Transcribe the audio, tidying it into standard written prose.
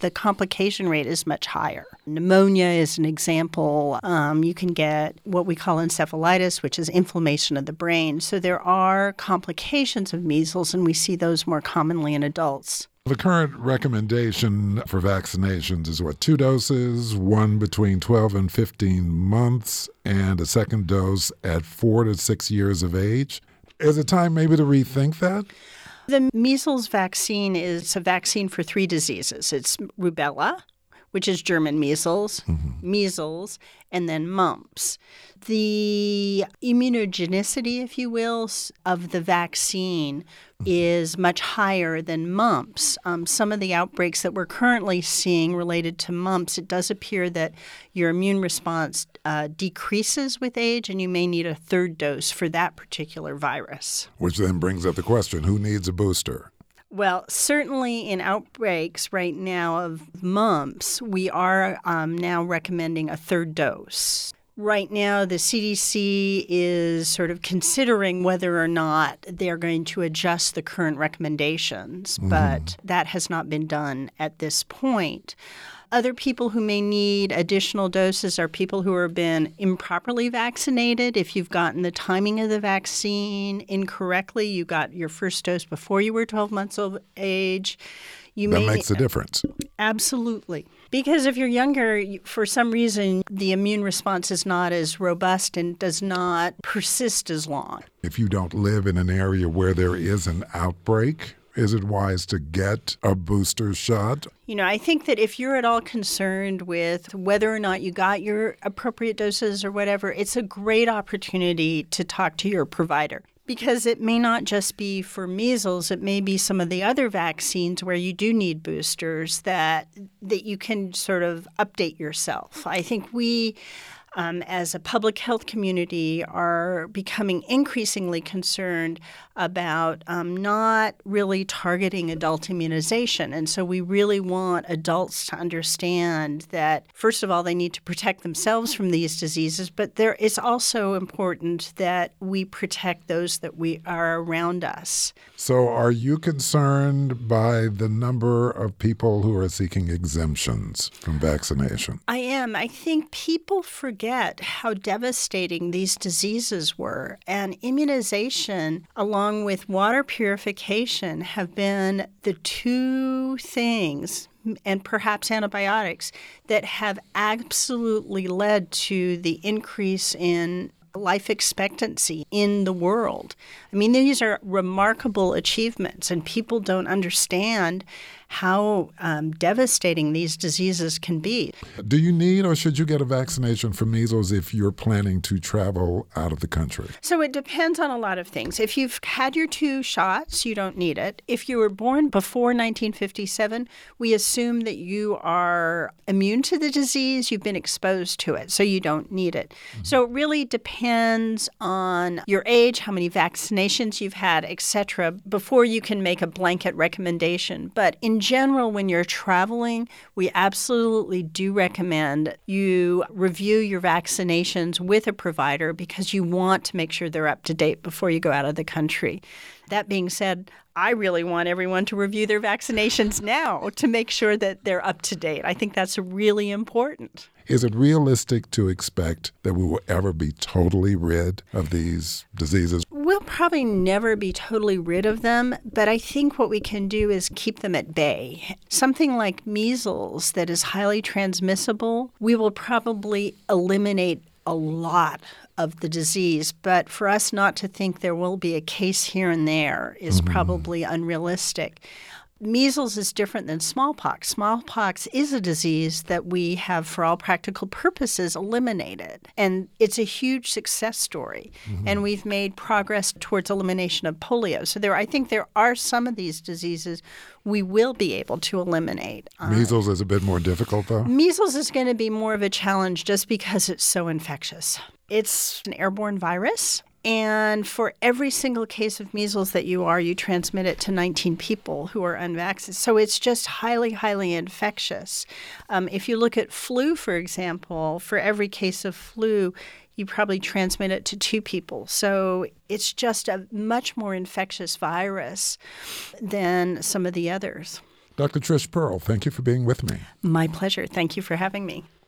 the complication rate is much higher. Pneumonia is an example. You can get what we call encephalitis, which is inflammation of the brain. So there are complications of measles, and we see those more commonly in adults. The current recommendation for vaccinations is 2 doses, one between 12 and 15 months, and a second dose at 4 to 6 years of age. Is it time maybe to rethink that? The measles vaccine is a vaccine for 3 diseases. It's rubella, which is German measles, measles, and then mumps. The immunogenicity, if you will, of the vaccine is much higher than mumps. Some of the outbreaks that we're currently seeing related to mumps, it does appear that your immune response decreases with age, and you may need a 3rd dose for that particular virus. Which then brings up the question, who needs a booster? Well, certainly in outbreaks right now of mumps, we are now recommending a 3rd dose. Right now, the CDC is sort of considering whether or not they're going to adjust the current recommendations, but that has not been done at this point. Other people who may need additional doses are people who have been improperly vaccinated. If you've gotten the timing of the vaccine incorrectly, you got your first dose before you were 12 months of age. That makes a difference. Absolutely. Because if you're younger, for some reason, the immune response is not as robust and does not persist as long. If you don't live in an area where there is an outbreak, is it wise to get a booster shot? I think that if you're at all concerned with whether or not you got your appropriate doses or whatever, it's a great opportunity to talk to your provider. Because it may not just be for measles, it may be some of the other vaccines where you do need boosters that you can sort of update yourself. I think we, as a public health community, are becoming increasingly concerned about not really targeting adult immunization. And so we really want adults to understand that, first of all, they need to protect themselves from these diseases, but it's also important that we protect those that we are around us. So are you concerned by the number of people who are seeking exemptions from vaccination? I am. I think people forget how devastating these diseases were, and immunization, along with water purification, have been the 2 things, and perhaps antibiotics, that have absolutely led to the increase in life expectancy in the world. I mean, these are remarkable achievements, and people don't understand how devastating these diseases can be. Do you need or should you get a vaccination for measles if you're planning to travel out of the country? So it depends on a lot of things. If you've had your 2 shots, you don't need it. If you were born before 1957, we assume that you are immune to the disease, you've been exposed to it, so you don't need it. So it really depends on your age, how many vaccinations you've had, etc., before you can make a blanket recommendation. But in general, when you're traveling, we absolutely do recommend you review your vaccinations with a provider because you want to make sure they're up to date before you go out of the country. That being said, I really want everyone to review their vaccinations now to make sure that they're up to date. I think that's really important. Is it realistic to expect that we will ever be totally rid of these diseases? We'll probably never be totally rid of them, but I think what we can do is keep them at bay. Something like measles that is highly transmissible, we will probably eliminate a lot of the disease, but for us not to think there will be a case here and there is probably unrealistic. Measles is different than smallpox. Smallpox is a disease that we have, for all practical purposes, eliminated. And it's a huge success story. And we've made progress towards elimination of polio. So I think there are some of these diseases we will be able to eliminate. Measles is a bit more difficult, though? Measles is going to be more of a challenge just because it's so infectious. It's an airborne virus. And for every single case of measles that you transmit it to 19 people who are unvaccinated. So it's just highly, highly infectious. If you look at flu, for example, for every case of flu, you probably transmit it to 2 people. So it's just a much more infectious virus than some of the others. Dr. Trish Pearl, thank you for being with me. My pleasure. Thank you for having me.